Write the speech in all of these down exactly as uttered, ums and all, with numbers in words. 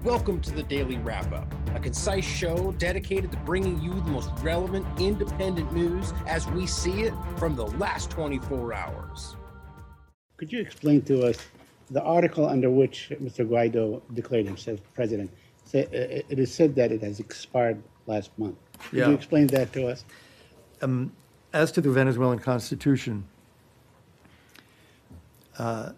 Welcome to the Daily Wrap-Up, a concise show dedicated to bringing you the most relevant independent news as we see it from the last twenty-four hours. Could you explain to us the article under which Mister Guaido declared himself president? It is said that it has expired last month. Could Yeah. you explain that to us? Um, as to the Venezuelan Constitution, uh,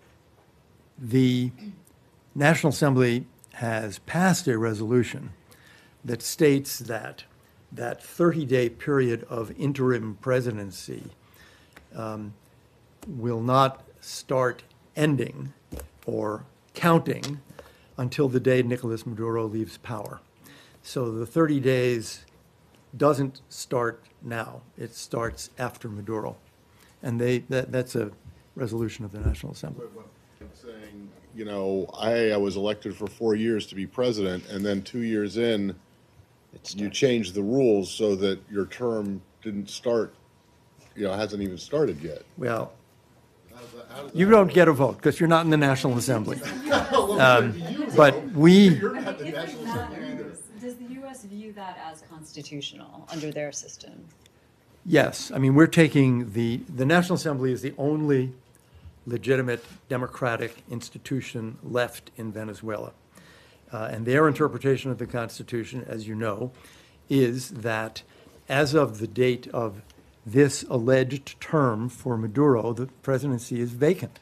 the National Assembly has passed a resolution that states that that thirty-day period of interim presidency um, will not start ending or counting until the day Nicolas Maduro leaves power. So the thirty days doesn't start now. It starts after Maduro. And they that, that's a resolution of the National Assembly. Saying, you know, I, I was elected for four years to be president, and then two years in, you changed the rules so that your term didn't start, you know, hasn't even started yet. Well, How does that- how does you that don't work? get a vote because you're not in the National Assembly. Well, Um, you but vote. we- You're not the If it National Assembly either. matters, does the U S view that as constitutional under their system? Yes, I mean, we're taking the, the National Assembly is the only legitimate democratic institution left in Venezuela. Uh, and their interpretation of the Constitution, as you know, is that as of the date of this alleged term for Maduro, the presidency is vacant.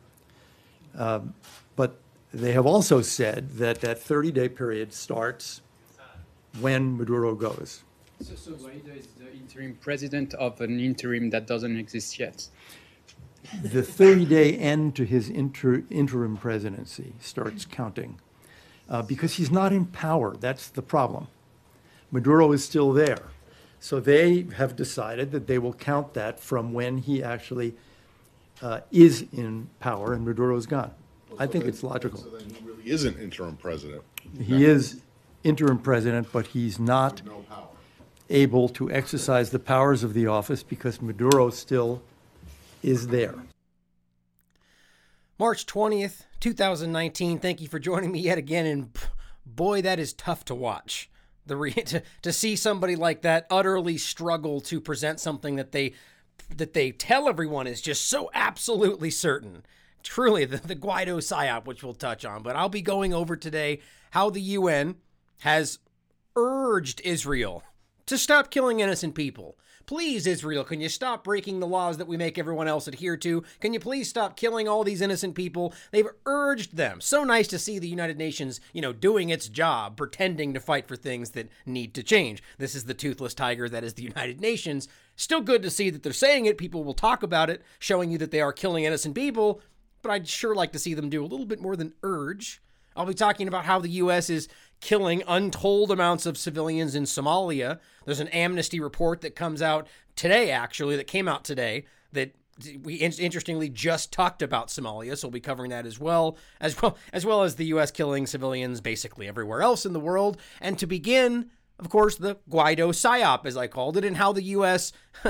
Um, but they have also said that that thirty-day period starts when Maduro goes. So, so Guaido is the interim president of an interim that doesn't exist yet. The thirty-day end to his inter, interim presidency starts counting uh, because he's not in power. That's the problem. Maduro is still there. So they have decided that they will count that from when he actually uh, is in power and Maduro is gone. I So think then- it's logical. So then he really isn't interim president. He is interim president, but he's not No power. able to exercise the powers of the office because Maduro still is there. March twentieth, two thousand nineteen. Thank you for joining me yet again. And p- boy, that is tough to watch. The re- to, to see somebody like that utterly struggle to present something that they that they tell everyone is just so absolutely certain. Truly, the, the Guaido psyop, which we'll touch on. But I'll be going over today how the U N has urged Israel to stop killing innocent people. Please, Israel, can you stop breaking the laws that we make everyone else adhere to? Can you please stop killing all these innocent people? They've urged them. So nice to see the United Nations, you know, doing its job, pretending to fight for things that need to change. This is the toothless tiger that is the United Nations. Still good to see that they're saying it. People will talk about it, showing you that they are killing innocent people. But I'd sure like to see them do a little bit more than urge. I'll be talking about how the U S is killing untold amounts of civilians in Somalia. There's an Amnesty report that comes out today, actually, that came out today, that we interestingly just talked about Somalia, so we'll be covering that as well, as well as well as the U S killing civilians basically everywhere else in the world. And to begin, of course, the Guaido psyop, as I called it, and how the U S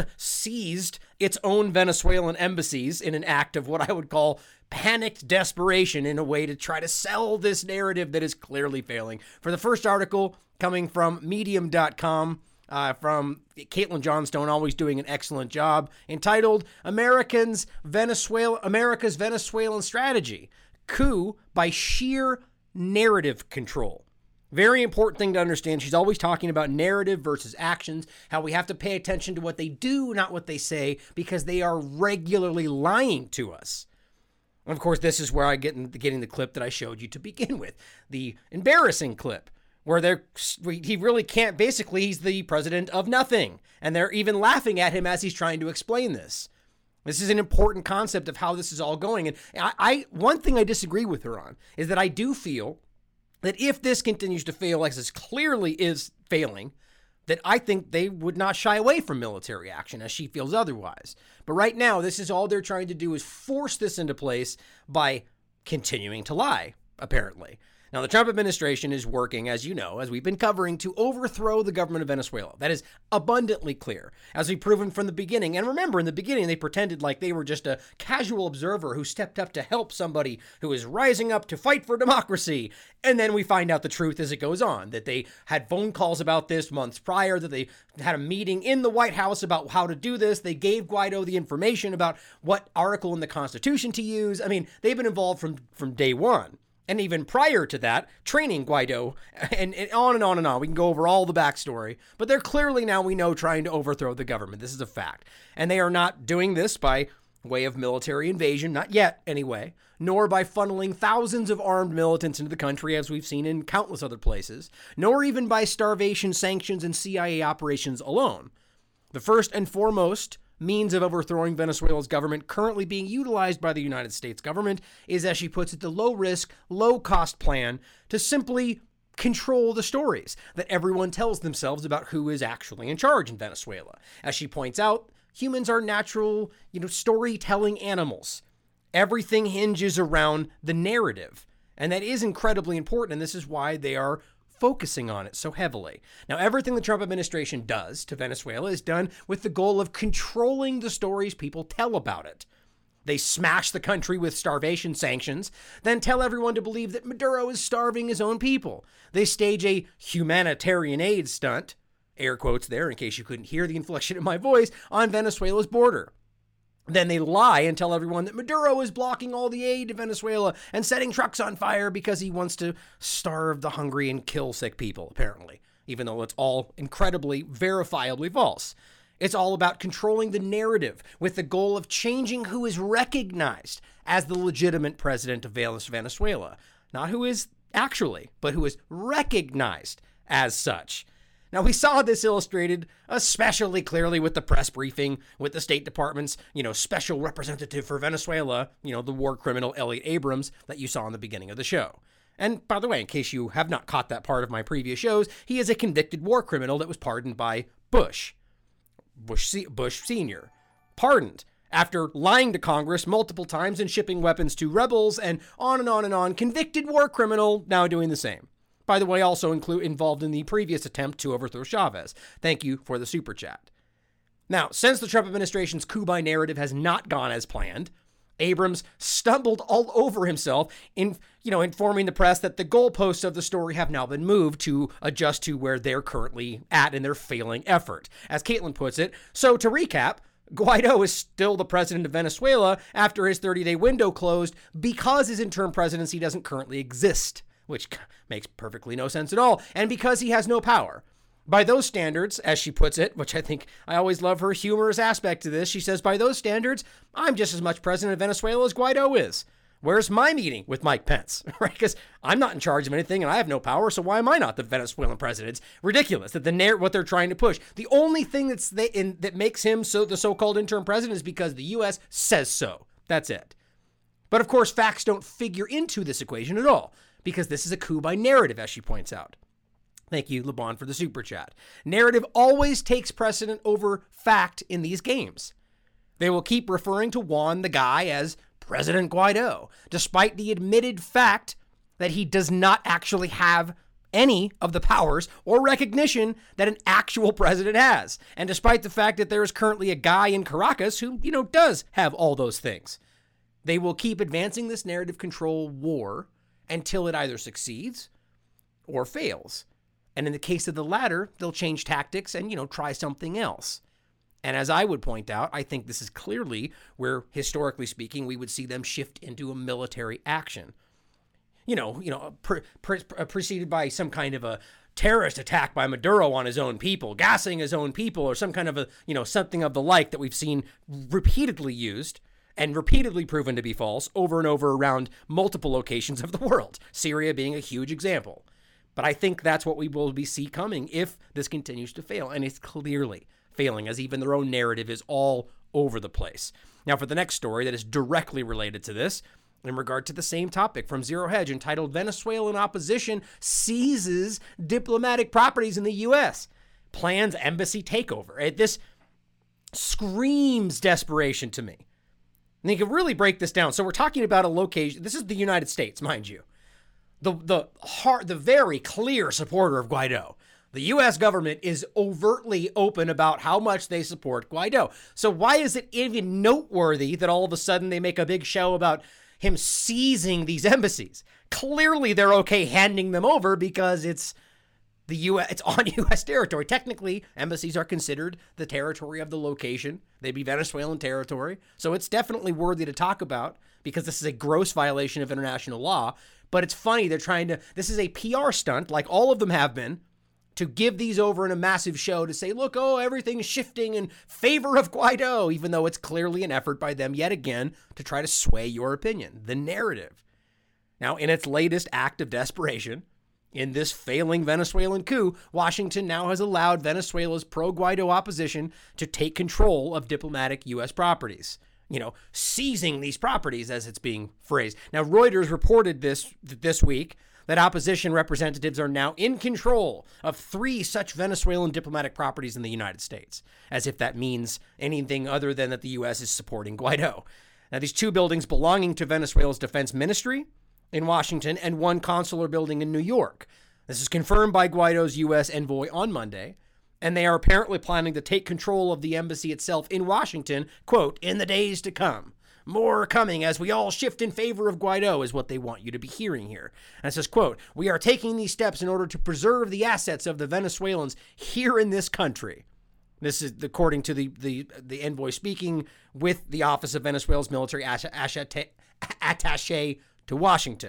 seized its own Venezuelan embassies in an act of what I would call panicked desperation in a way to try to sell this narrative that is clearly failing. For the first article coming from medium dot com, uh, from Caitlin Johnstone, always doing an excellent job, entitled Americans Venezuela America's Venezuelan Strategy, Coup by Sheer Narrative Control. Very important thing to understand. She's always talking about narrative versus actions, how we have to pay attention to what they do, not what they say, because they are regularly lying to us. And of course, this is where I get in getting the clip that I showed you to begin with, the embarrassing clip, where they're he really can't, basically, he's the president of nothing. And they're even laughing at him as he's trying to explain this. This is an important concept of how this is all going. And I, I one thing I disagree with her on is that I do feel that if this continues to fail, like this clearly is failing, that I think they would not shy away from military action, as she feels otherwise. But right now, this is all they're trying to do is force this into place by continuing to lie, apparently. Now, the Trump administration is working, as you know, as we've been covering, to overthrow the government of Venezuela. That is abundantly clear, as we've proven from the beginning. And remember, in the beginning, they pretended like they were just a casual observer who stepped up to help somebody who is rising up to fight for democracy. And then we find out the truth as it goes on, that they had phone calls about this months prior, that they had a meeting in the White House about how to do this. They gave Guaido the information about what article in the Constitution to use. I mean, they've been involved from, from day one. And even prior to that, training Guaido, and, and on and on and on. We can go over all the backstory. But they're clearly now, we know, trying to overthrow the government. This is a fact. And they are not doing this by way of military invasion, not yet anyway, nor by funneling thousands of armed militants into the country, as we've seen in countless other places, nor even by starvation, sanctions, and C I A operations alone. The first and foremost means of overthrowing Venezuela's government currently being utilized by the United States government is, as she puts it, the low-risk, low-cost plan to simply control the stories that everyone tells themselves about who is actually in charge in Venezuela. As she points out, humans are natural, you know, storytelling animals. Everything hinges around the narrative, and that is incredibly important, and this is why they are focusing on it so heavily. Now, everything the Trump administration does to Venezuela is done with the goal of controlling the stories people tell about it. They smash the country with starvation sanctions, then tell everyone to believe that Maduro is starving his own people. They stage a humanitarian aid stunt, air quotes there in case you couldn't hear the inflection in my voice, on Venezuela's border. Then they lie and tell everyone that Maduro is blocking all the aid to Venezuela and setting trucks on fire because he wants to starve the hungry and kill sick people, apparently, even though it's all incredibly, verifiably false. It's all about controlling the narrative with the goal of changing who is recognized as the legitimate president of Venezuela. Not who is actually, but who is recognized as such. Now, we saw this illustrated especially clearly with the press briefing with the State Department's, you know, special representative for Venezuela, you know, the war criminal Elliot Abrams that you saw in the beginning of the show. And by the way, in case you have not caught that part of my previous shows, he is a convicted war criminal that was pardoned by Bush. Bush, Bush Senior Pardoned after lying to Congress multiple times and shipping weapons to rebels and on and on and on. Convicted war criminal now doing the same. By the way, also include involved in the previous attempt to overthrow Chavez. Thank you for the super chat. Now, since the Trump administration's coup by narrative has not gone as planned, Abrams stumbled all over himself in, you know, informing the press that the goalposts of the story have now been moved to adjust to where they're currently at in their failing effort. As Caitlin puts it, so to recap, Guaido is still the president of Venezuela after his thirty-day window closed because his interim presidency doesn't currently exist, which makes perfectly no sense at all, and because he has no power. By those standards, as she puts it, which I think I always love her humorous aspect to this, she says, by those standards, I'm just as much president of Venezuela as Guaido is. Where's my meeting with Mike Pence? Right? Because I'm not in charge of anything and I have no power, so why am I not the Venezuelan president? It's ridiculous that the narr- what they're trying to push. The only thing that's they, in, that makes him so the so-called interim president is because the U S says so. That's it. But of course, facts don't figure into this equation at all, because this is a coup by narrative, as she points out. Thank you, LeBron, for the super chat. Narrative always takes precedent over fact in these games. They will keep referring to Juan the guy as President Guaido, despite the admitted fact that he does not actually have any of the powers or recognition that an actual president has. And despite the fact that there is currently a guy in Caracas who, you know, does have all those things. They will keep advancing this narrative control war until it either succeeds or fails. And in the case of the latter, they'll change tactics and, you know, try something else. And as I would point out, I think this is clearly where, historically speaking, we would see them shift into a military action. You know, you know, pre- pre- preceded by some kind of a terrorist attack by Maduro on his own people, gassing his own people, or some kind of a, you know, something of the like that we've seen repeatedly used and repeatedly proven to be false over and over around multiple locations of the world, Syria being a huge example. But I think that's what we will be see coming if this continues to fail. And it's clearly failing, as even their own narrative is all over the place. Now, for the next story that is directly related to this, in regard to the same topic from Zero Hedge, entitled Venezuelan Opposition Seizes Diplomatic Properties in the U S, Plans Embassy Takeover. This screams desperation to me. And you can really break this down. So we're talking about a location. This is the United States, mind you. the the hard, the very clear supporter of Guaido. The U S government is overtly open about how much they support Guaido. So why is it even noteworthy that all of a sudden they make a big show about him seizing these embassies? Clearly they're okay handing them over because it's the U S, it's on U S territory. Technically, embassies are considered the territory of the location. They'd be Venezuelan territory. So it's definitely worthy to talk about because this is a gross violation of international law. But it's funny, they're trying to, this is a P R stunt, like all of them have been, to give these over in a massive show to say, look, oh, everything's shifting in favor of Guaido, even though it's clearly an effort by them yet again to try to sway your opinion, the narrative. Now, in its latest act of desperation, in this failing Venezuelan coup, Washington now has allowed Venezuela's pro-Guaido opposition to take control of diplomatic U S properties. You know, seizing these properties, as it's being phrased. Now, Reuters reported this this week, that opposition representatives are now in control of three such Venezuelan diplomatic properties in the United States, as if that means anything other than that the U S is supporting Guaido. Now, these two buildings belonging to Venezuela's defense ministry in Washington and one consular building in New York. This is confirmed by Guaido's U S envoy on Monday, and they are apparently planning to take control of the embassy itself in Washington, quote, in the days to come. More coming as we all shift in favor of Guaido is what they want you to be hearing here. And it says, quote, we are taking these steps in order to preserve the assets of the Venezuelans here in this country. This is according to the, the, the envoy speaking with the Office of Venezuela's military attaché to Washington,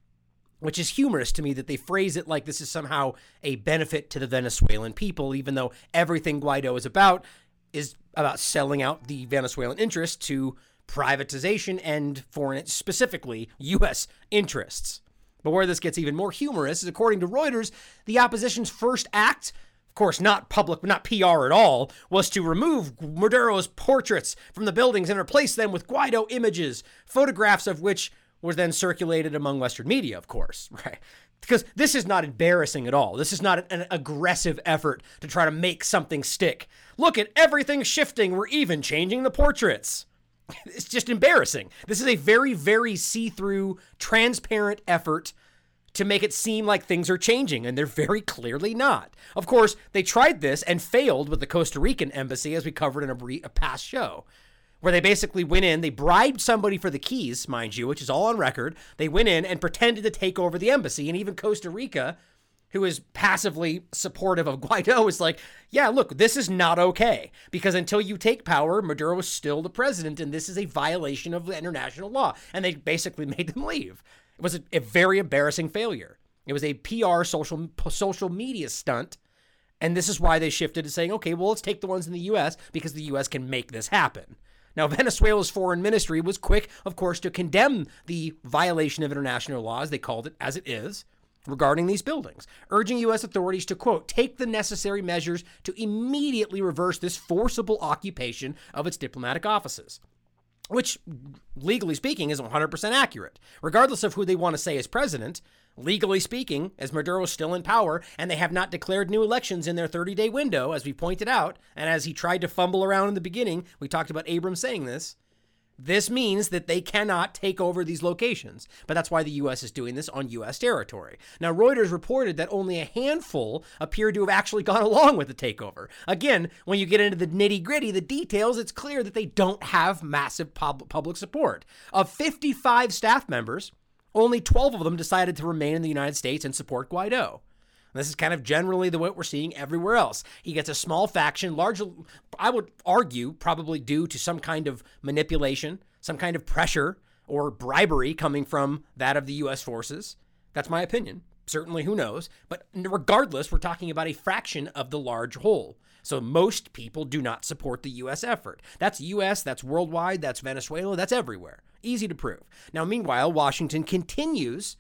which is humorous to me that they phrase it like this is somehow a benefit to the Venezuelan people, even though everything Guaido is about is about selling out the Venezuelan interest to privatization and foreign, specifically U S interests. But where this gets even more humorous is, according to Reuters, the opposition's first act, of course not public, not P R at all, was to remove Maduro's portraits from the buildings and replace them with Guaido images, photographs of which were then circulated among Western media, of course, right? Because this is not embarrassing at all. This is not an aggressive effort to try to make something stick. Look at everything shifting. We're even changing the portraits. It's just embarrassing. This is a very, very see-through, transparent effort to make it seem like things are changing, and they're very clearly not. Of course, they tried this and failed with the Costa Rican embassy, as we covered in a, re- a past show, where they basically went in, they bribed somebody for the keys, mind you, which is all on record. They went in and pretended to take over the embassy, and even Costa Rica, who is passively supportive of Guaido, is like, yeah, look, this is not okay, because until you take power, Maduro is still the president, and this is a violation of international law. And they basically made them leave. It was a, a very embarrassing failure. It was a P R social social media stunt, and this is why they shifted to saying, okay, well, let's take the ones in the U S because the U S can make this happen. Now, Venezuela's foreign ministry was quick, of course, to condemn the violation of international law, as they called it, as it is, regarding these buildings, urging U S authorities to, quote, take the necessary measures to immediately reverse this forcible occupation of its diplomatic offices, which, legally speaking, is one hundred percent accurate. Regardless of who they want to say is president, legally speaking, as Maduro is still in power and they have not declared new elections in their thirty-day window, as we pointed out, and as he tried to fumble around in the beginning, we talked about Abrams saying this, this means that they cannot take over these locations. But that's why the U S is doing this on U S territory. Now, Reuters reported that only a handful appear to have actually gone along with the takeover. Again, when you get into the nitty-gritty, the details, it's clear that they don't have massive pub- public support. Of fifty-five staff members, only twelve of them decided to remain in the United States and support Guaido. This is kind of generally the what we're seeing everywhere else. He gets a small faction, largely, I would argue, probably due to some kind of manipulation, some kind of pressure or bribery coming from that of the U S forces. That's my opinion. Certainly, who knows? But regardless, we're talking about a fraction of the large whole. So most people do not support the U S effort. That's U S, that's worldwide, that's Venezuela, that's everywhere. Easy to prove. Now, meanwhile, Washington continues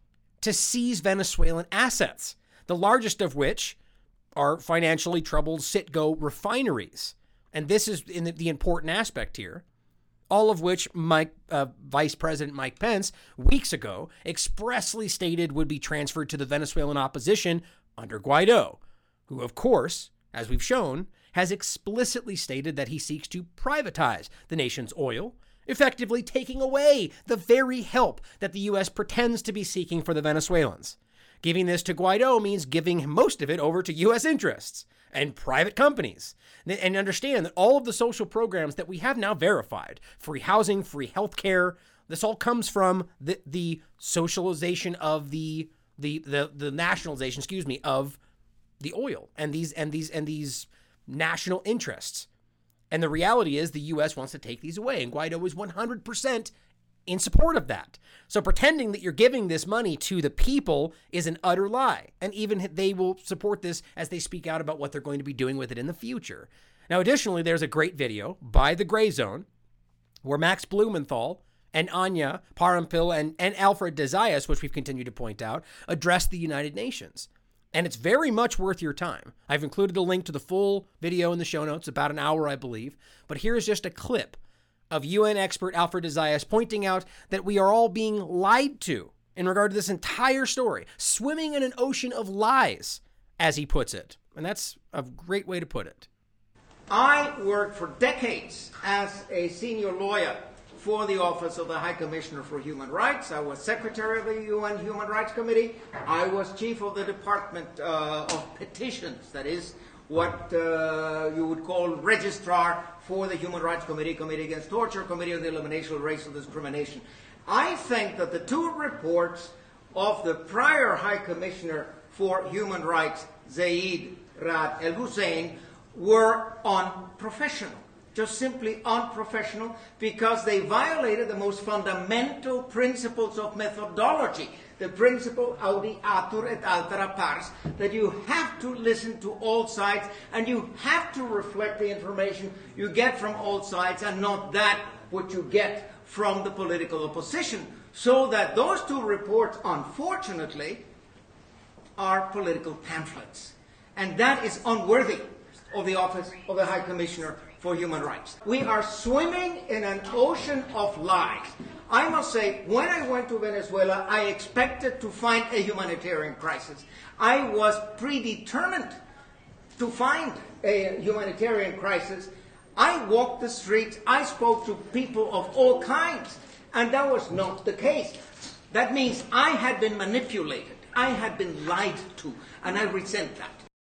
to seize Venezuelan assets, the largest of which are financially troubled Citgo refineries. And this is in the, the important aspect here, all of which Mike, uh, Vice President Mike Pence, weeks ago, expressly stated would be transferred to the Venezuelan opposition under Guaido, who, of course, as we've shown, has explicitly stated that he seeks to privatize the nation's oil effectively taking away the very help that the U S pretends to be seeking for the Venezuelans. Giving this to Guaido means giving most of it over to U S interests and private companies. And understand that all of the social programs that we have now verified, free housing, free health care, this all comes from the, the socialization of the, the, the, the nationalization, excuse me, of the oil and these, and these, and these national interests. And the reality is the U S wants to take these away, and Guaido is one hundred percent in support of that. So pretending that you're giving this money to the people is an utter lie. And even they will support this as they speak out about what they're going to be doing with it in the future. Now, additionally, there's a great video by The Gray Zone where Max Blumenthal and Anya Parampil and, and Alfred de Zayas, which we've continued to point out, address the United Nations. And it's very much worth your time. I've included a link to the full video in the show notes, about an hour, I believe. But here's just a clip of U N expert Alfred de Zayas pointing out that we are all being lied to in regard to this entire story, swimming in an ocean of lies, as he puts it. And that's a great way to put it. I worked for decades as a senior lawyer for the Office of the High Commissioner for Human Rights. I was secretary of the U N Human Rights Committee. I was chief of the Department uh, of Petitions, that is what uh, you would call registrar for the Human Rights Committee, Committee Against Torture, Committee on the Elimination of Racial Discrimination. I think that the two reports of the prior High Commissioner for Human Rights, Zeid Ra'ad Al Hussein, were unprofessional. Just simply unprofessional, because they violated the most fundamental principles of methodology. The principle audiatur et altera pars, that you have to listen to all sides and you have to reflect the information you get from all sides and not that what you get from the political opposition. So that those two reports, unfortunately, are political pamphlets. And that is unworthy of the Office of the High Commissioner for Human Rights. We are swimming in an ocean of lies. I must say, when I went to Venezuela, I expected to find a humanitarian crisis. I was predetermined to find a humanitarian crisis. I walked the streets, I spoke to people of all kinds, and that was not the case. That means I had been manipulated, I had been lied to, and I resent that.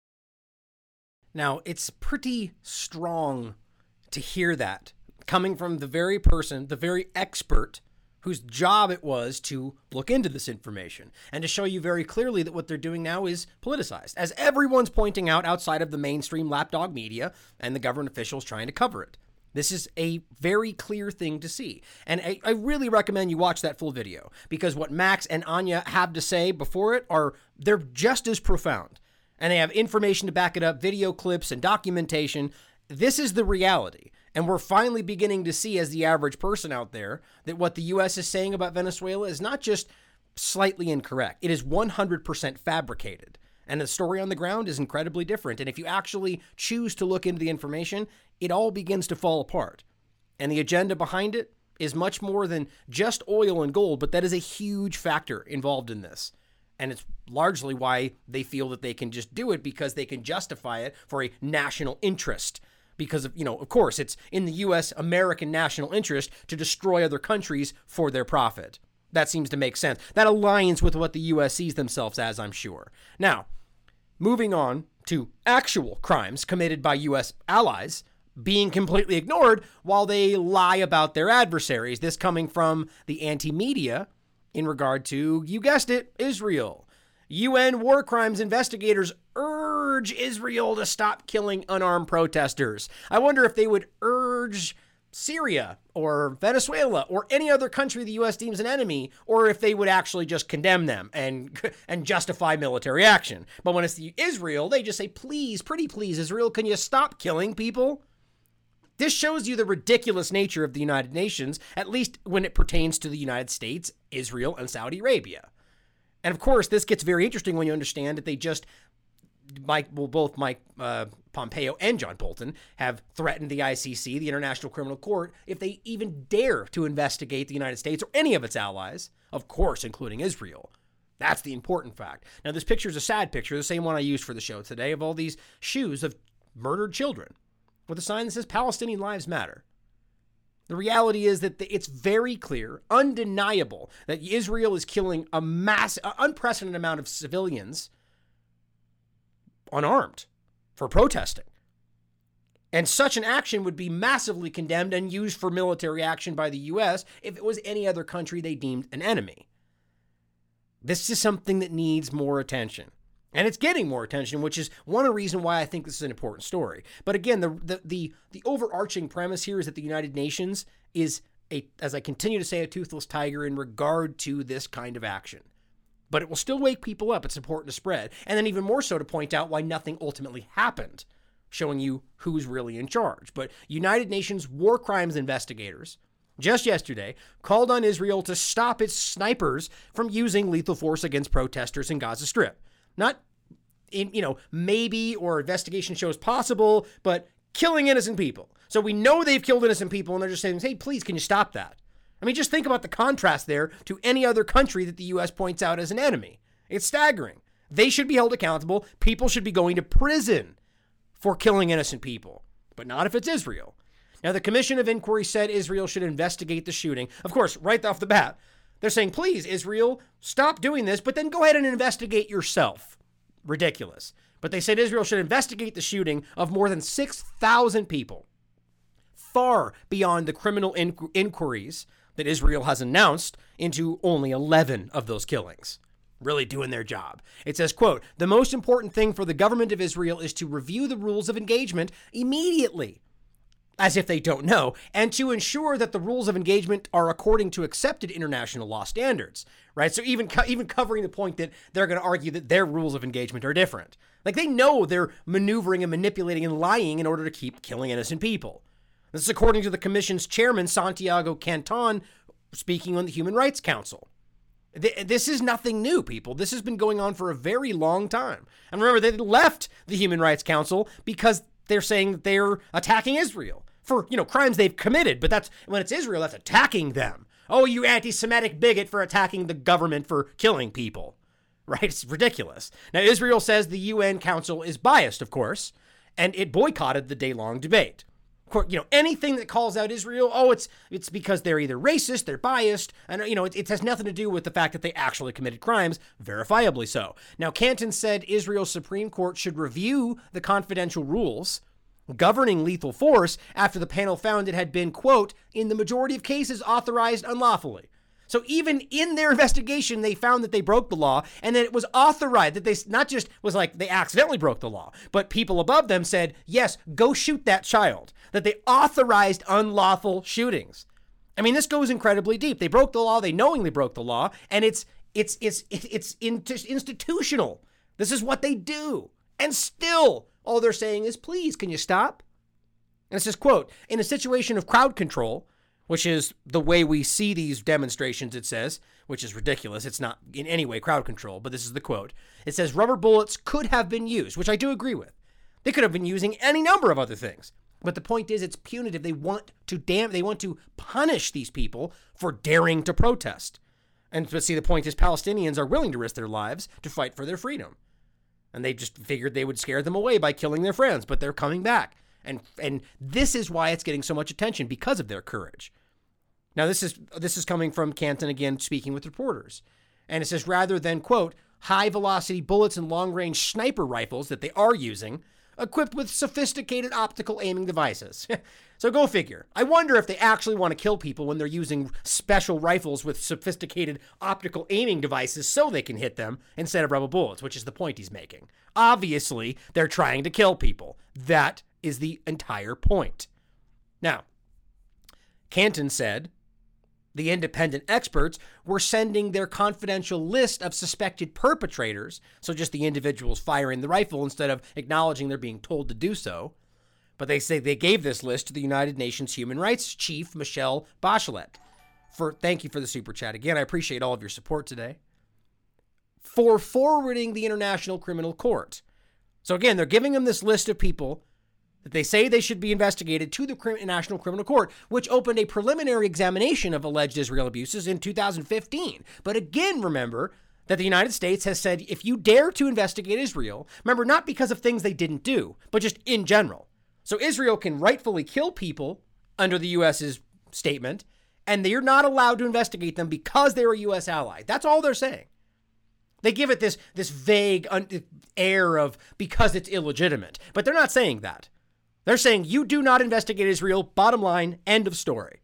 Now, it's pretty strong to hear that coming from the very person, the very expert whose job it was to look into this information and to show you very clearly that what they're doing now is politicized, as everyone's pointing out outside of the mainstream lapdog media and the government officials trying to cover it. This is a very clear thing to see. And I, I really recommend you watch that full video, because what Max and Anya have to say before it are, they're just as profound. And they have information to back it up, video clips and documentation. This is the reality. And we're finally beginning to see, as the average person out there, that what the U S is saying about Venezuela is not just slightly incorrect. It is one hundred percent fabricated. And the story on the ground is incredibly different. And if you actually choose to look into the information, it all begins to fall apart. And the agenda behind it is much more than just oil and gold, but that is a huge factor involved in this. And it's largely why they feel that they can just do it, because they can justify it for a national interest. Because, of, you know, of course, it's in the U S American national interest to destroy other countries for their profit. That seems to make sense. That aligns with what the U S sees themselves as, I'm sure. Now, moving on to actual crimes committed by U S allies being completely ignored while they lie about their adversaries. This coming from the anti-media in regard to, you guessed it, Israel. U N war crimes investigators urge Israel to stop killing unarmed protesters. I wonder if they would urge Syria or Venezuela or any other country the U S deems an enemy, or if they would actually just condemn them and and justify military action. But when it's the Israel, they just say, please, pretty please, Israel, can you stop killing people? This shows you the ridiculous nature of the United Nations, at least when it pertains to the United States, Israel, and Saudi Arabia. And of course, this gets very interesting when you understand that they just, Mike, well, both Mike uh, Pompeo and John Bolton have threatened the I C C, the International Criminal Court, if they even dare to investigate the United States or any of its allies, of course, including Israel. That's the important fact. Now, this picture is a sad picture, the same one I used for the show today, of all these shoes of murdered children with a sign that says Palestinian Lives Matter. The reality is that it's very clear, undeniable, that Israel is killing a mass, unprecedented amount of civilians unarmed for protesting. And such an action would be massively condemned and used for military action by the U S if it was any other country they deemed an enemy. This is something that needs more attention. And it's getting more attention, which is one of the reasons why I think this is an important story. But again, the, the the the overarching premise here is that the United Nations is, a, as I continue to say, a toothless tiger in regard to this kind of action. But it will still wake people up. It's important to spread. And then even more so to point out why nothing ultimately happened, showing you who's really in charge. But United Nations war crimes investigators just yesterday called on Israel to stop its snipers from using lethal force against protesters in Gaza Strip. Not, in, you know, maybe or investigation shows possible, but killing innocent people. So we know they've killed innocent people, and they're just saying, hey, please, can you stop that? I mean, just think about the contrast there to any other country that the U S points out as an enemy. It's staggering. They should be held accountable. People should be going to prison for killing innocent people, but not if it's Israel. Now, the Commission of Inquiry said Israel should investigate the shooting. Of course, right off the bat, they're saying, please, Israel, stop doing this, but then go ahead and investigate yourself. Ridiculous. But they said Israel should investigate the shooting of more than six thousand people, far beyond the criminal in- inquiries that Israel has announced into only eleven of those killings. Really doing their job. It says, quote, the most important thing for the government of Israel is to review the rules of engagement immediately, as if they don't know, and to ensure that the rules of engagement are according to accepted international law standards, right? So even co- even covering the point that they're going to argue that their rules of engagement are different. Like, they know they're maneuvering and manipulating and lying in order to keep killing innocent people. This is according to the commission's chairman, Santiago Canton, speaking on the Human Rights Council. Th- this is nothing new, people. This has been going on for a very long time. And remember, they left the Human Rights Council because they're saying that they're attacking Israel for, you know, crimes they've committed. But that's when it's Israel, that's attacking them. Oh, you anti-Semitic bigot for attacking the government for killing people, right? It's ridiculous. Now, Israel says the U N Council is biased, of course, and it boycotted the day-long debate. Of course, you know, anything that calls out Israel, oh, it's it's because they're either racist, they're biased, and, you know, it, it has nothing to do with the fact that they actually committed crimes, verifiably so. Now, Canton said Israel's Supreme Court should review the confidential rules governing lethal force after the panel found it had been, quote, in the majority of cases authorized unlawfully. So even in their investigation, they found that they broke the law and that it was authorized, that they not just was like they accidentally broke the law, but people above them said, yes, go shoot that child, that they authorized unlawful shootings. I mean, this goes incredibly deep. They broke the law. They knowingly broke the law, and it's it's it's it's institutional. This is what they do. And still, all they're saying is, please, can you stop? And it says, quote, in a situation of crowd control, which is the way we see these demonstrations, it says, which is ridiculous. It's not in any way crowd control, but this is the quote. It says rubber bullets could have been used, which I do agree with. They could have been using any number of other things. But the point is, it's punitive. They want to damn, they want to punish these people for daring to protest. And but see, the point is, Palestinians are willing to risk their lives to fight for their freedom. And they just figured they would scare them away by killing their friends, but they're coming back. And and this is why it's getting so much attention, because of their courage. Now, this is this is coming from Canton again, speaking with reporters. And it says, rather than, quote, high-velocity bullets and long-range sniper rifles that they are using, equipped with sophisticated optical aiming devices. So go figure. I wonder if they actually want to kill people when they're using special rifles with sophisticated optical aiming devices so they can hit them instead of rubber bullets, which is the point he's making. Obviously, they're trying to kill people. That is the entire point. Now, Canton said the independent experts were sending their confidential list of suspected perpetrators, so just the individuals firing the rifle instead of acknowledging they're being told to do so. But they say they gave this list to the United Nations Human Rights Chief, Michelle Bachelet. For thank you for the super chat. Again, I appreciate all of your support today. For forwarding the International Criminal Court. So again, they're giving them this list of people that they say they should be investigated to the International Criminal Court, which opened a preliminary examination of alleged Israel abuses in two thousand fifteen. But again, remember that the United States has said, if you dare to investigate Israel, remember, not because of things they didn't do, but just in general. So Israel can rightfully kill people under the U S's statement, and you're not allowed to investigate them because they're a U S ally. That's all they're saying. They give it this, this vague un- air of because it's illegitimate, but they're not saying that. They're saying you do not investigate Israel, bottom line, end of story.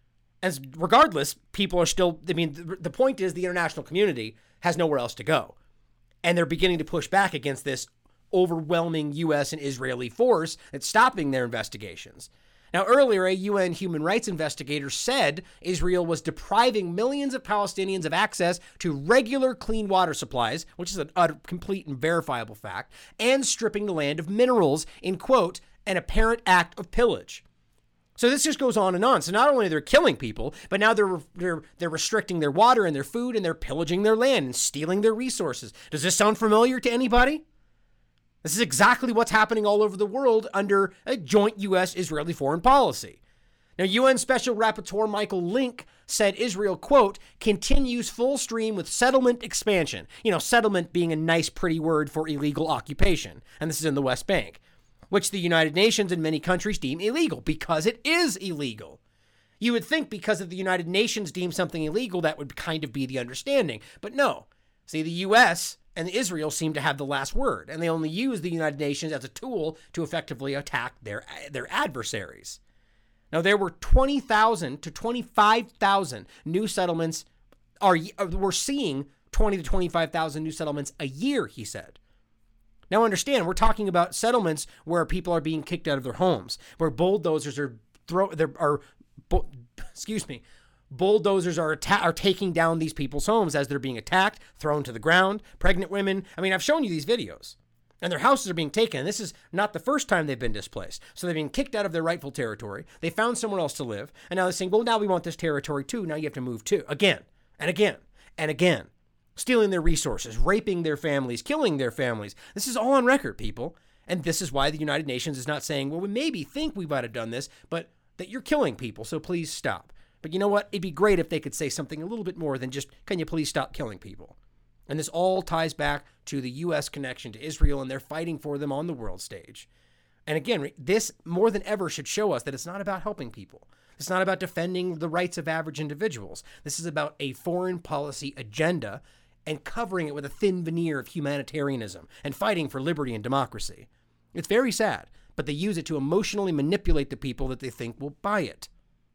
As regardless, people are still, I mean, the, the point is the international community has nowhere else to go. And they're beginning to push back against this overwhelming U S and Israeli force that's stopping their investigations. Now, earlier, a U N human rights investigator said Israel was depriving millions of Palestinians of access to regular clean water supplies, which is an utter, complete and verifiable fact, and stripping the land of minerals in, quote, an apparent act of pillage. So this just goes on and on. So not only they're killing people, but now they're they're they're restricting their water and their food, and they're pillaging their land and stealing their resources. Does this sound familiar to anybody? This is exactly what's happening all over the world under a joint U S-Israeli foreign policy. Now, U N Special Rapporteur Michael Link said Israel, quote, continues full stream with settlement expansion. You know, settlement being a nice, pretty word for illegal occupation. And this is in the West Bank, which the United Nations and many countries deem illegal because it is illegal. You would think because of the United Nations deem something illegal, that would kind of be the understanding. But no. See, the U S and Israel seem to have the last word, and they only use the United Nations as a tool to effectively attack their, their adversaries. Now, there were twenty thousand to twenty-five thousand new settlements. Are, we're seeing twenty to twenty-five thousand new settlements a year, he said. Now, understand, we're talking about settlements where people are being kicked out of their homes, where bulldozers are throw, there are, bu- excuse me, bulldozers are atta- are taking down these people's homes as they're being attacked, thrown to the ground, pregnant women. I mean, I've shown you these videos, and their houses are being taken. And this is not the first time they've been displaced. So they've been kicked out of their rightful territory. They found somewhere else to live, and now they're saying, well, now we want this territory too. Now you have to move too, again and again and again. Stealing their resources, raping their families, killing their families. This is all on record, people. And this is why the United Nations is not saying, well, we maybe think we might have done this, but that you're killing people, so please stop. But you know what? It'd be great if they could say something a little bit more than just, can you please stop killing people? And this all ties back to the U S connection to Israel, and they're fighting for them on the world stage. And again, this more than ever should show us that it's not about helping people. It's not about defending the rights of average individuals. This is about a foreign policy agenda and covering it with a thin veneer of humanitarianism and fighting for liberty and democracy. It's very sad, but they use it to emotionally manipulate the people that they think will buy it.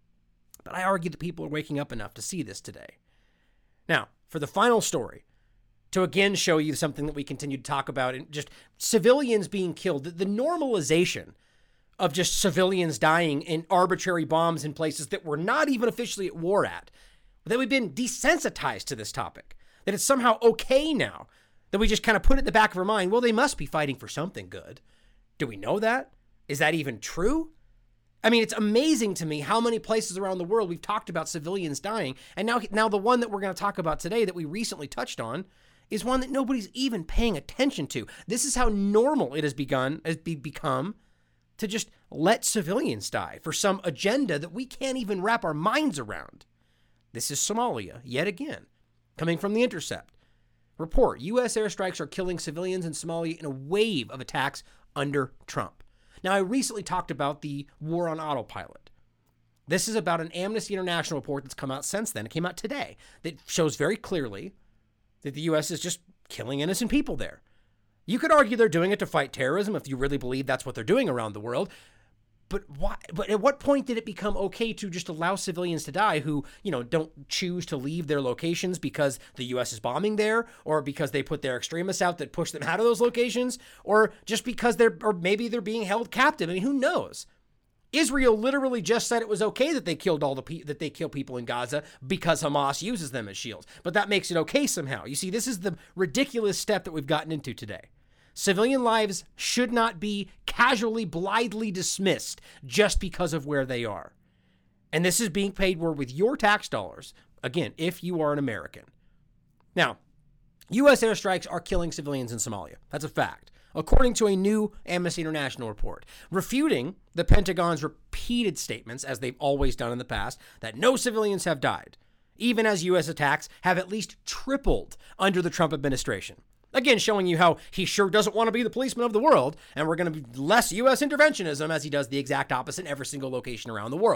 But I argue that people are waking up enough to see this today. Now, for the final story, to again show you something that we continue to talk about, and just civilians being killed, the normalization of just civilians dying in arbitrary bombs in places that we're not even officially at war at, that we've been desensitized to this topic. That it's somehow okay now, that we just kind of put it in the back of our mind, well, they must be fighting for something good. Do we know that? Is that even true? I mean, it's amazing to me how many places around the world we've talked about civilians dying, and now, now the one that we're going to talk about today that we recently touched on is one that nobody's even paying attention to. This is how normal it has begun, has be, become to just let civilians die for some agenda that we can't even wrap our minds around. This is Somalia, yet again. Coming from The Intercept. Report, U S airstrikes are killing civilians in Somalia in a wave of attacks under Trump. Now, I recently talked about the war on autopilot. This is about an Amnesty International report that's come out since then. It came out today that shows very clearly that the U S is just killing innocent people there. You could argue they're doing it to fight terrorism if you really believe that's what they're doing around the world. But why? But at what point did it become okay to just allow civilians to die who, you know, don't choose to leave their locations because the U S is bombing there, or because they put their extremists out that push them out of those locations, or just because they're, or maybe they're being held captive? I mean, who knows? Israel literally just said it was okay that they killed all the pe- that they kill people in Gaza because Hamas uses them as shields. But that makes it okay somehow. You see, this is the ridiculous step that we've gotten into today. Civilian lives should not be casually, blithely dismissed just because of where they are. And this is being paid for with your tax dollars, again, if you are an American. Now, U S airstrikes are killing civilians in Somalia. That's a fact, according to a new Amnesty International report, refuting the Pentagon's repeated statements, as they've always done in the past, that no civilians have died, even as U S attacks have at least tripled under the Trump administration. Again, showing you how he sure doesn't want to be the policeman of the world, and we're going to be less U S interventionism as he does the exact opposite in every single location around the world.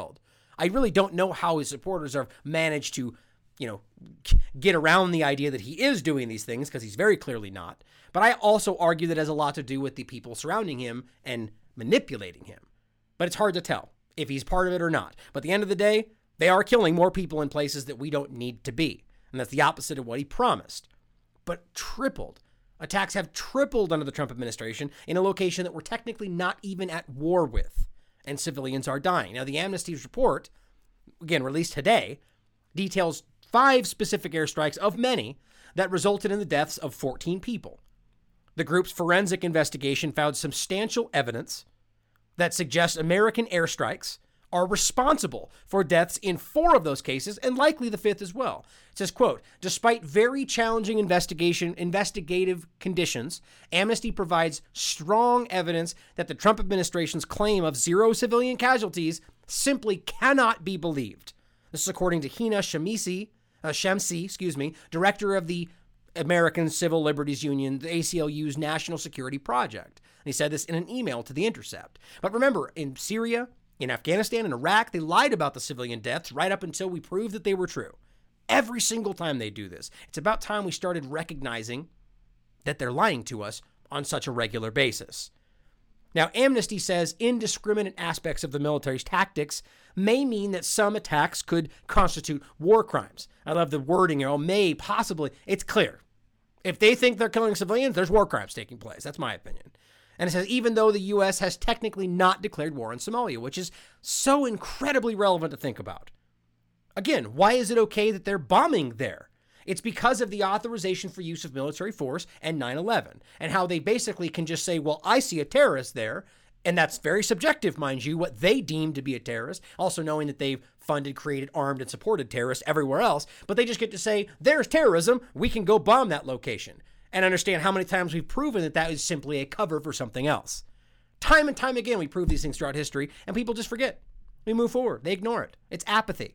I really don't know how his supporters have managed to, you know, get around the idea that he is doing these things, because he's very clearly not. But I also argue that it has a lot to do with the people surrounding him and manipulating him. But it's hard to tell if he's part of it or not. But at the end of the day, they are killing more people in places that we don't need to be. And that's the opposite of what he promised. But tripled. Attacks have tripled under the Trump administration in a location that we're technically not even at war with. And civilians are dying. Now, the Amnesty's report, again, released today, details five specific airstrikes of many that resulted in the deaths of fourteen people. The group's forensic investigation found substantial evidence that suggests American airstrikes are responsible for deaths in four of those cases, and likely the fifth as well. It says, quote, despite very challenging investigation, investigative conditions, Amnesty provides strong evidence that the Trump administration's claim of zero civilian casualties simply cannot be believed. This is according to Hina Shamsi, uh, Shamsi, excuse me, director of the American Civil Liberties Union, the A C L U's National Security Project. And he said this in an email to The Intercept. But remember, in Syria, in Afghanistan, and Iraq, they lied about the civilian deaths right up until we proved that they were true. Every single time they do this. It's about time we started recognizing that they're lying to us on such a regular basis. Now, Amnesty says indiscriminate aspects of the military's tactics may mean that some attacks could constitute war crimes. I love the wording, you know, may, possibly. It's clear. If they think they're killing civilians, there's war crimes taking place. That's my opinion. And it says, even though the U S has technically not declared war on Somalia, which is so incredibly relevant to think about. Again, why is it okay that they're bombing there? It's because of the authorization for use of military force and nine eleven, and how they basically can just say, well, I see a terrorist there, and that's very subjective, mind you, what they deem to be a terrorist, also knowing that they've funded, created, armed, and supported terrorists everywhere else, but they just get to say, there's terrorism, we can go bomb that location. And understand how many times we've proven that that is simply a cover for something else. Time and time again, we prove these things throughout history, and people just forget. We move forward. They ignore it. It's apathy.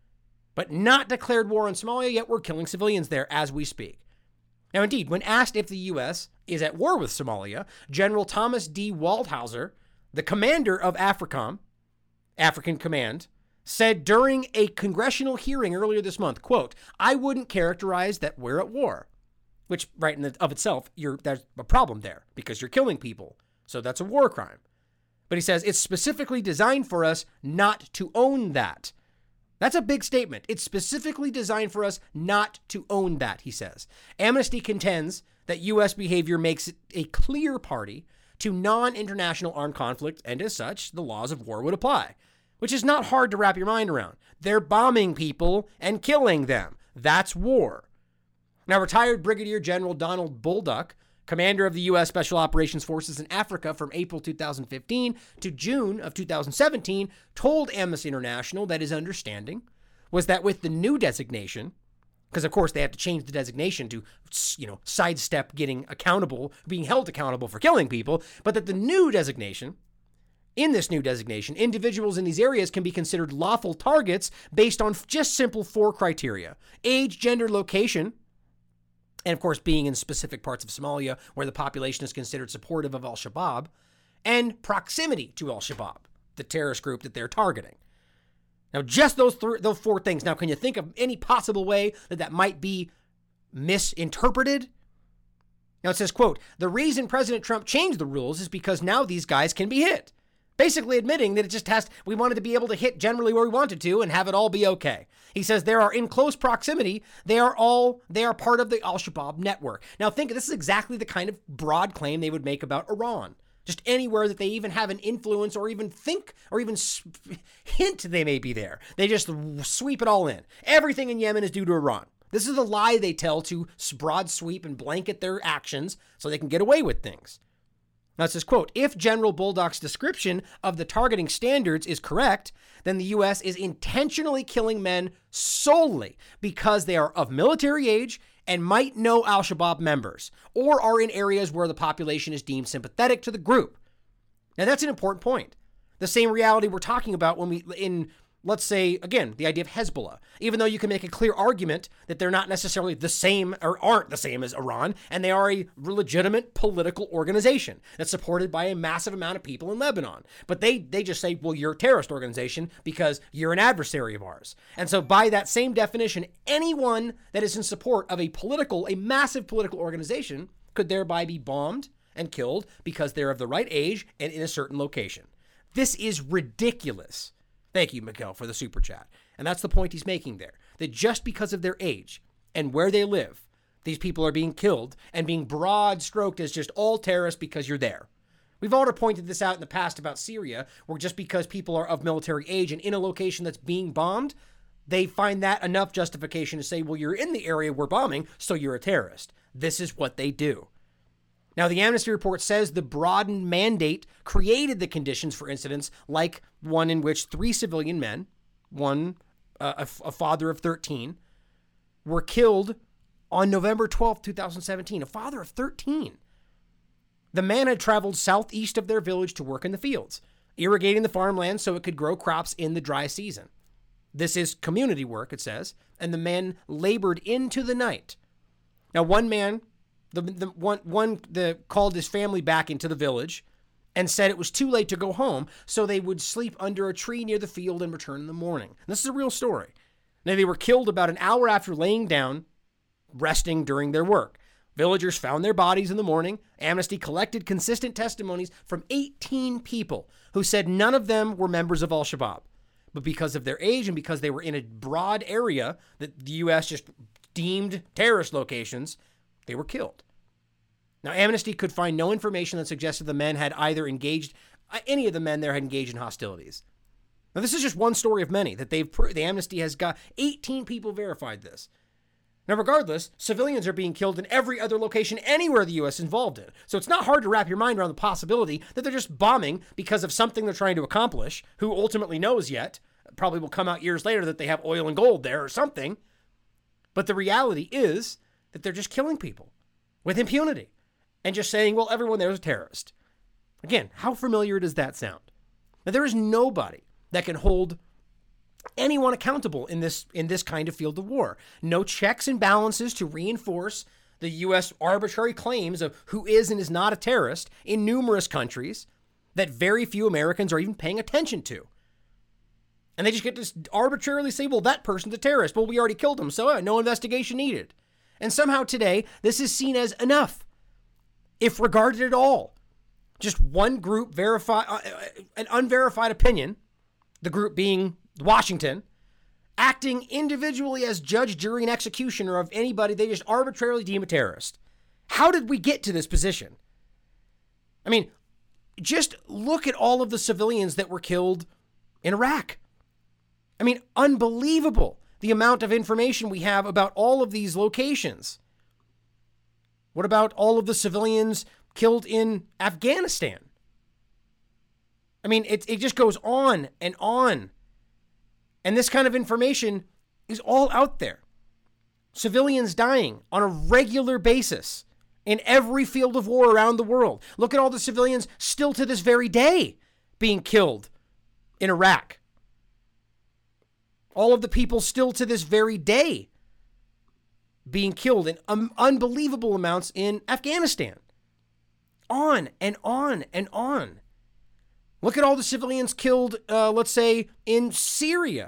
But not declared war on Somalia, yet we're killing civilians there as we speak. Now, indeed, when asked if the U S is at war with Somalia, General Thomas D. Waldhauser, the commander of AFRICOM, African Command, said during a congressional hearing earlier this month, quote, I wouldn't characterize that we're at war. Which, right in the, of itself, you're, there's a problem there because you're killing people. So that's a war crime. But he says it's specifically designed for us not to own that. That's a big statement. It's specifically designed for us not to own that, he says. Amnesty contends that U S behavior makes it a clear party to non-international armed conflict, and as such, the laws of war would apply. Which is not hard to wrap your mind around. They're bombing people and killing them. That's war. Now, retired Brigadier General Donald Bolduc, commander of the U S Special Operations Forces in Africa from April two thousand fifteen to June of two thousand seventeen, told Amnesty International that his understanding was that with the new designation, because of course they have to change the designation to, you know, sidestep getting accountable, being held accountable for killing people, but that the new designation, in this new designation, individuals in these areas can be considered lawful targets based on just simple four criteria: age, gender, location, and of course, being in specific parts of Somalia where the population is considered supportive of al-Shabaab, and proximity to al-Shabaab, the terrorist group that they're targeting. Now, just those th- those four things. Now, can you think of any possible way that that might be misinterpreted? Now, it says, quote, the reason President Trump changed the rules is because now these guys can be hit. Basically admitting that it just has, we wanted to be able to hit generally where we wanted to and have it all be okay. He says there are in close proximity, they are all, they are part of the al-Shabaab network. Now think, this is exactly the kind of broad claim they would make about Iran. Just anywhere that they even have an influence or even think or even hint they may be there. They just sweep it all in. Everything in Yemen is due to Iran. This is the lie they tell to broad sweep and blanket their actions so they can get away with things. Now it says, quote, if General Bolduc's description of the targeting standards is correct, then the U S is intentionally killing men solely because they are of military age and might know al-Shabaab members or are in areas where the population is deemed sympathetic to the group. Now that's an important point. The same reality we're talking about when we, in let's say, again, the idea of Hezbollah, even though you can make a clear argument that they're not necessarily the same or aren't the same as Iran, and they are a legitimate political organization that's supported by a massive amount of people in Lebanon. But they, they just say, well, you're a terrorist organization because you're an adversary of ours. And so by that same definition, anyone that is in support of a political, a massive political organization could thereby be bombed and killed because they're of the right age and in a certain location. This is ridiculous. Thank you, Miguel, for the super chat. And that's the point he's making there, that just because of their age and where they live, these people are being killed and being broad stroked as just all terrorists because you're there. We've already pointed this out in the past about Syria, where just because people are of military age and in a location that's being bombed, they find that enough justification to say, well, you're in the area we're bombing, so you're a terrorist. This is what they do. Now, the Amnesty report says the broadened mandate created the conditions for incidents like one in which three civilian men, one uh, a, a father of thirteen, were killed on November twelfth, twenty seventeen. A father of thirteen. The man had traveled southeast of their village to work in the fields, irrigating the farmland so it could grow crops in the dry season. This is community work, it says, and the men labored into the night. Now, one man... The, the one one the called his family back into the village and said it was too late to go home, so they would sleep under a tree near the field and return in the morning. And this is a real story. Now, they were killed about an hour after laying down, resting during their work. Villagers found their bodies in the morning. Amnesty collected consistent testimonies from eighteen people who said none of them were members of Al-Shabaab. But because of their age and because they were in a broad area that the U S just deemed terrorist locations, they were killed. Now, Amnesty could find no information that suggested the men had either engaged, any of the men there had engaged in hostilities. Now, this is just one story of many that they've, the Amnesty has got eighteen people verified this. Now, regardless, civilians are being killed in every other location anywhere the U S is involved in. So it's not hard to wrap your mind around the possibility that they're just bombing because of something they're trying to accomplish, who ultimately knows yet, probably will come out years later that they have oil and gold there or something. But the reality is that they're just killing people with impunity and just saying, well, everyone there is a terrorist. Again, how familiar does that sound? Now, there is nobody that can hold anyone accountable in this in this kind of field of war. No checks and balances to reinforce the U S arbitrary claims of who is and is not a terrorist in numerous countries that very few Americans are even paying attention to. And they just get to arbitrarily say, well, that person's a terrorist. Well, we already killed him, so uh, no investigation needed. And somehow today, this is seen as enough, if regarded at all. Just one group verify uh, an unverified opinion, the group being Washington, acting individually as judge, jury, and executioner of anybody they just arbitrarily deem a terrorist. How did we get to this position? I mean, just look at all of the civilians that were killed in Iraq. I mean, unbelievable the amount of information we have about all of these locations. What about all of the civilians killed in Afghanistan? I mean, it, it just goes on and on. And this kind of information is all out there. Civilians dying on a regular basis in every field of war around the world. Look at all the civilians still to this very day being killed in Iraq. All of the people still to this very day being killed in um, unbelievable amounts in Afghanistan. On and on and on. Look at all the civilians killed, uh, let's say, in Syria.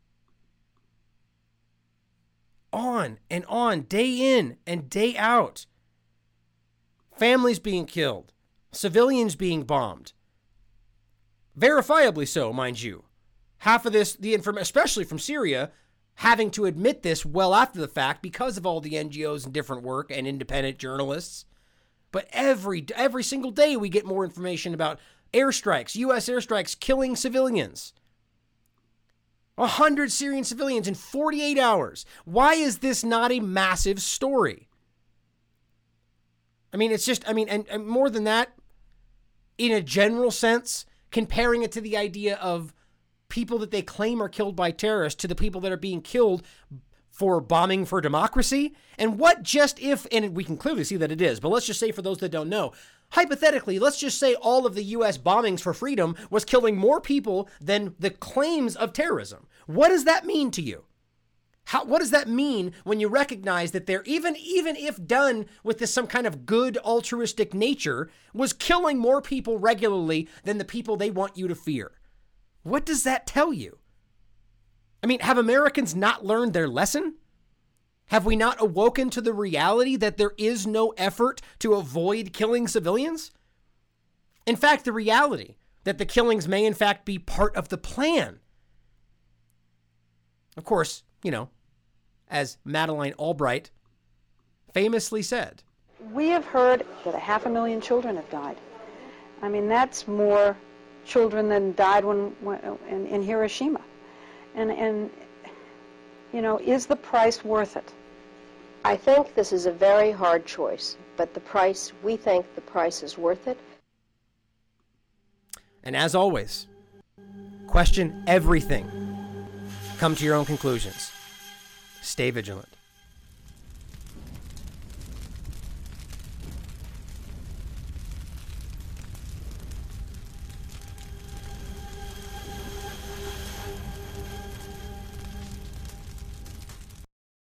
On and on, day in and day out. Families being killed. Civilians being bombed. Verifiably so, mind you. Half of this, the information, especially from Syria, having to admit this well after the fact because of all the N G Os and different work and independent journalists. But every every single day we get more information about airstrikes, U S airstrikes killing civilians. A hundred Syrian civilians in forty-eight hours. Why is this not a massive story? I mean, it's just, I mean, and, and more than that, in a general sense, comparing it to the idea of people that they claim are killed by terrorists to the people that are being killed for bombing for democracy. And what just if, and we can clearly see that it is, but let's just say for those that don't know, Hypothetically, let's just say all of the U S bombings for freedom was killing more people than the claims of terrorism. What does that mean to you? How, what does that mean when you recognize that they're, even, even if done with this some kind of good altruistic nature, was killing more people regularly than the people they want you to fear? What does that tell you? I mean, have Americans not learned their lesson? Have we not awoken to the reality that there is no effort to avoid killing civilians? In fact, the reality that the killings may in fact be part of the plan. Of course, you know, as Madeleine Albright famously said, we have heard that a half a million children have died. I mean, that's more children than died when, when in, in Hiroshima. And, and, you know, is the price worth it? I think this is a very hard choice, but the price, we think the price is worth it. And as always, question everything. Come to your own conclusions. Stay vigilant.